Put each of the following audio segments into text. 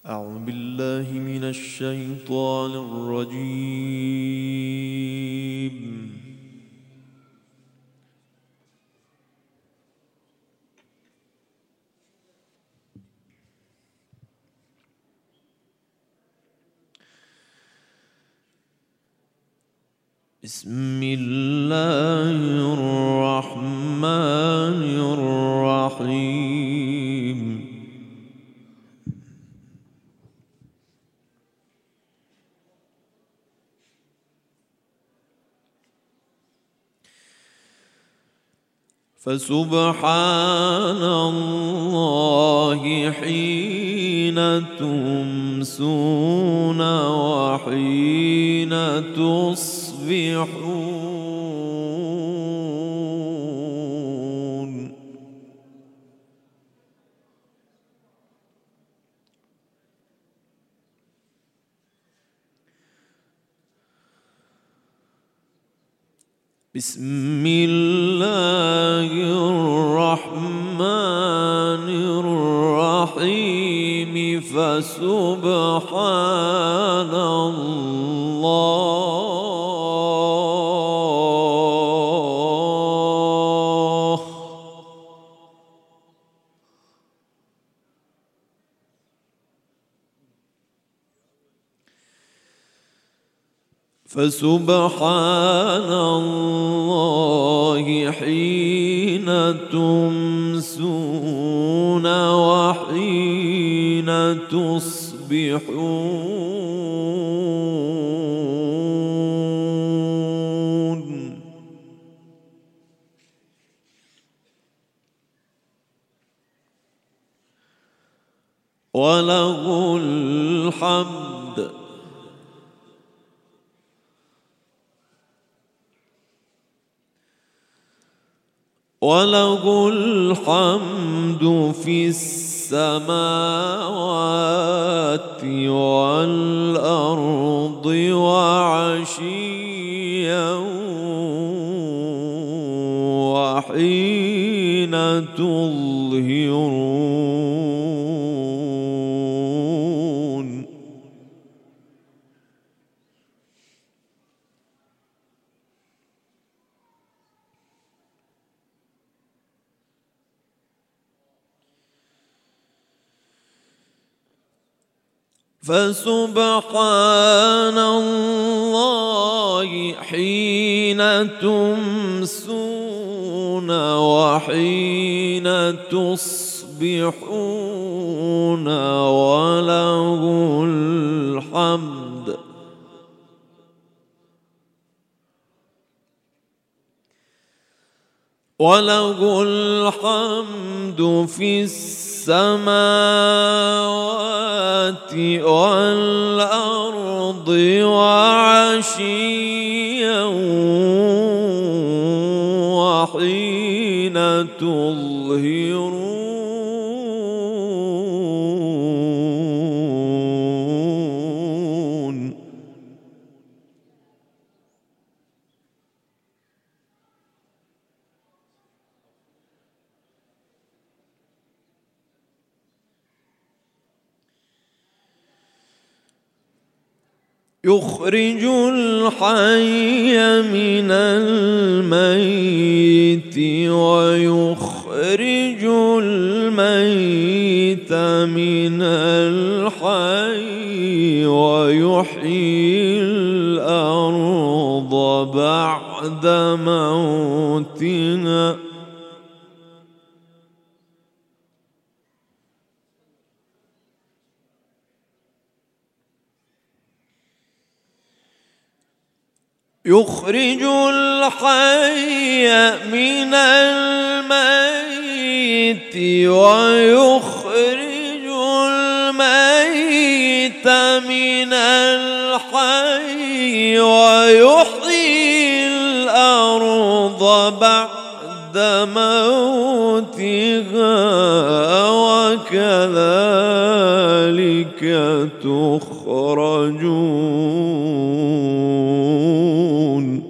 أعوذ بالله من الشيطان الرجيم. بسم الله الرحمن الرحيم. فسبحان الله حين تمسون وحين تصبحون. بسم الله الرحمن الرحيم. فسبحان الله فسبحان الله حين تمسون وحين تصبحون. وله الحمد وله الحمد في السماوات والأرض وعشيا وحين تظهرون. فسبحان الله حين تمسون وحين تصبحون. وله الحمد في السماوات والأرض وعشيا وحين تظهرون. يخرج الحي من الميت ويخرج الميت من الحي ويحيي الأرض بعد موتها. يخرج الحي من الميت ويخرج الميت من الحي ويحيي الأرض بعد موتها وكذلك تخرجون.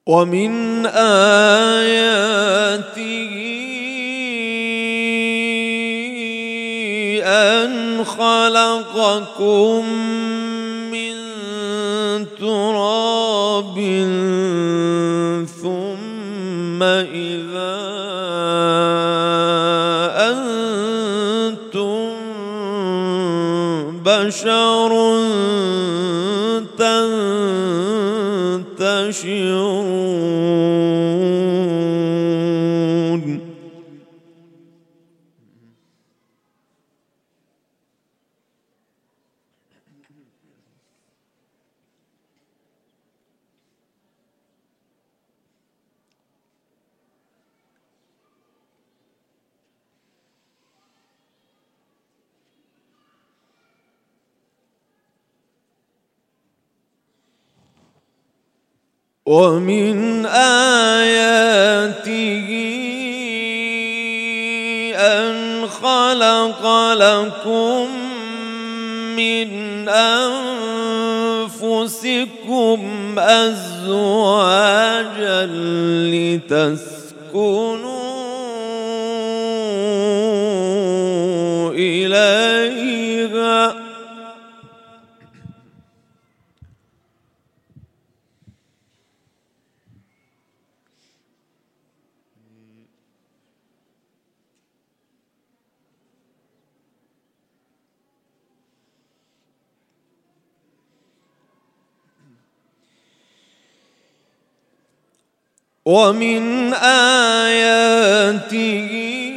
ومن آياته أن خلقكم من تراب ثم إذا أنتم بشر تنتشرون. ومن آياته أن خلق لكم من أنفسكم أزواجا لتسكنوا إليها ومن آياته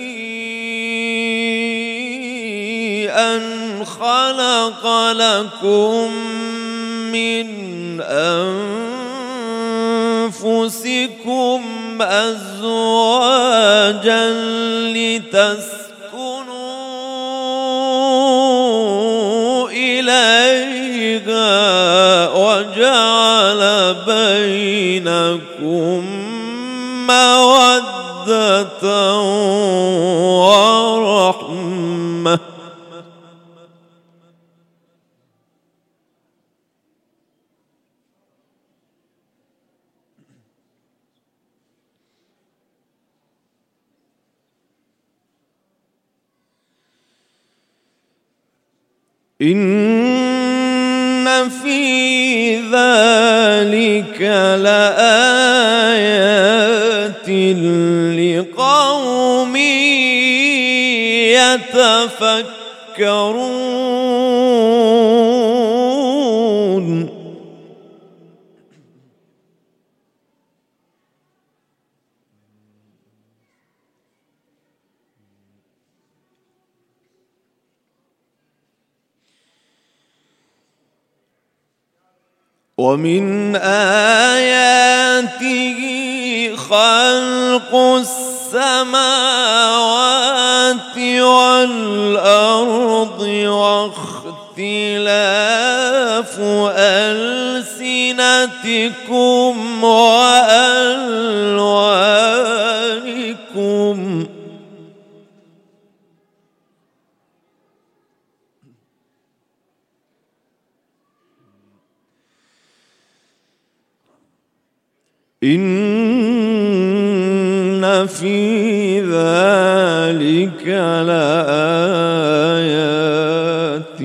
أن خلق لكم من أنفسكم أزواجا لتسكنوا إليها وجعل بينكم مودة ورحمة إن في ذلك لآيات لقوم يتفكرون. ومن آياته خلق السماوات والأرض واختلاف ألسنتكم وألوانكم إن في ذلك لآيات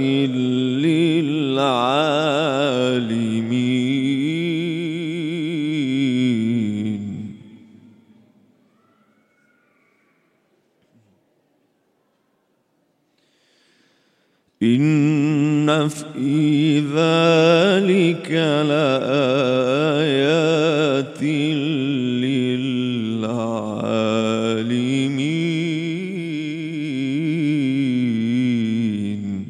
للعالمين. إن في ذلك لآيات للعالمين.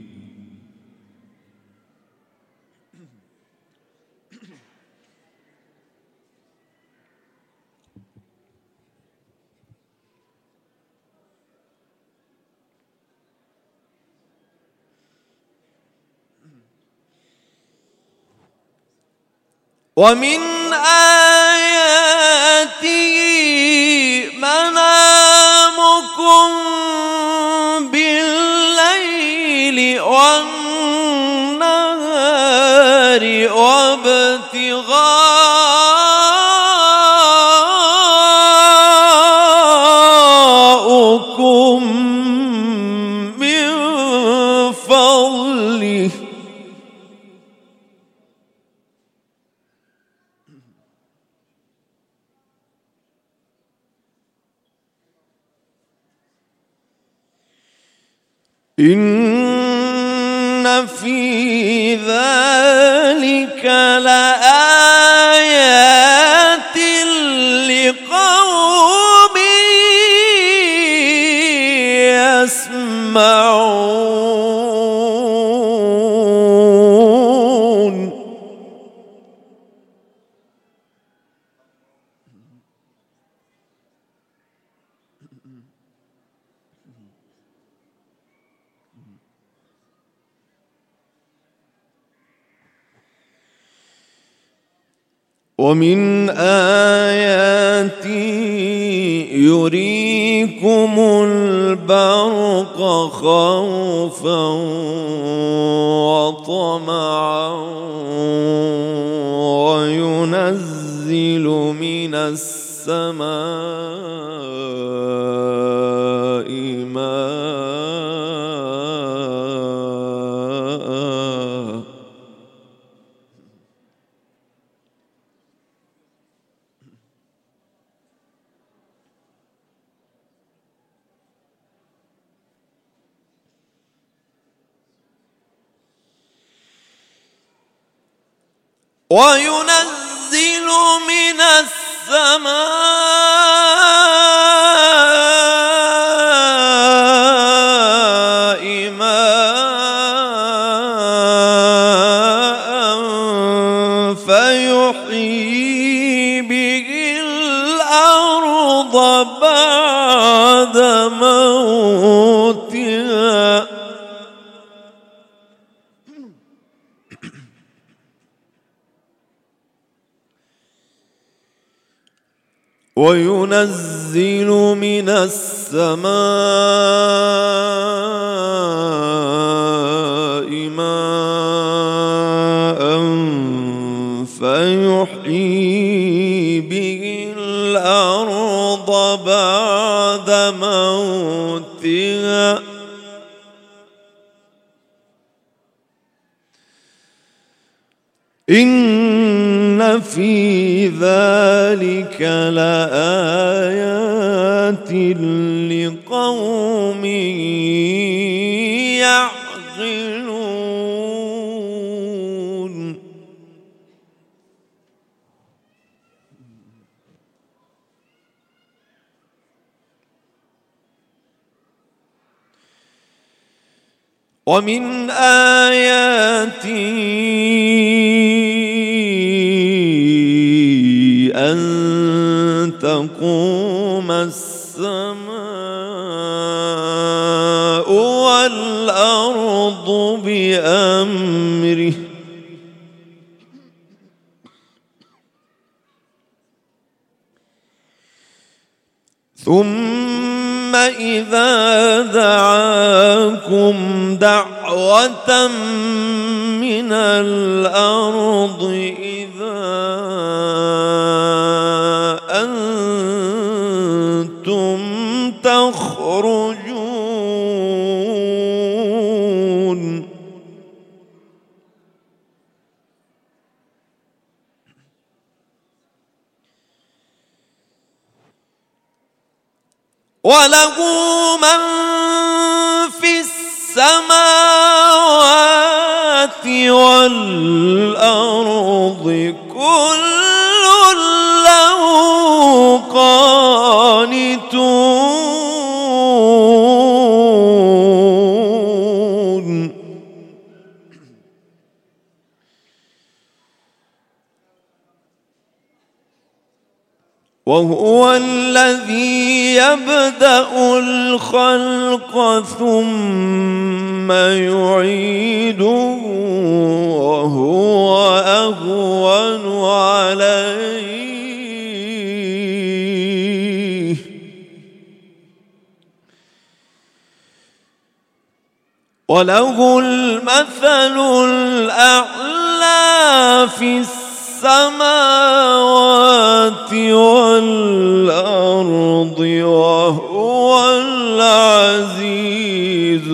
ومن آياته منامكم بالليل والنهار وابتغاء إن في ذلك لآيات لقوم يسمعون. ومن آياته يريكم البرق خوفا وطمعا وينزل من السماء ماء وينزل من السماء ماء فيحيي به الأرض بعد موتها وينزل من السماء ماء فيحيي به الأرض بعد موتها إن في ذلك لآيات لقوم يعقلون. ومن آياته أن تقوم السماء والأرض بأمره ثم إذا دعاكم دعوة من الأرض إذا أنتم تخرجون. وله من في السماوات والأرض كل له قانتون. وهو الذي يبدأ الخلق ثم يعيده وهو أهون عليه وله المثل الأعلى في السماوات والأرض وهو العزيز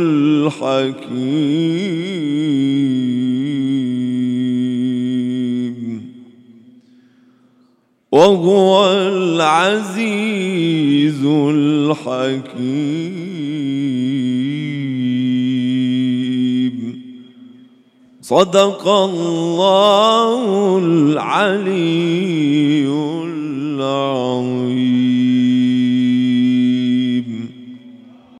الحكيم. وهو العزيز الحكيم. صدق الله العلي العظيم.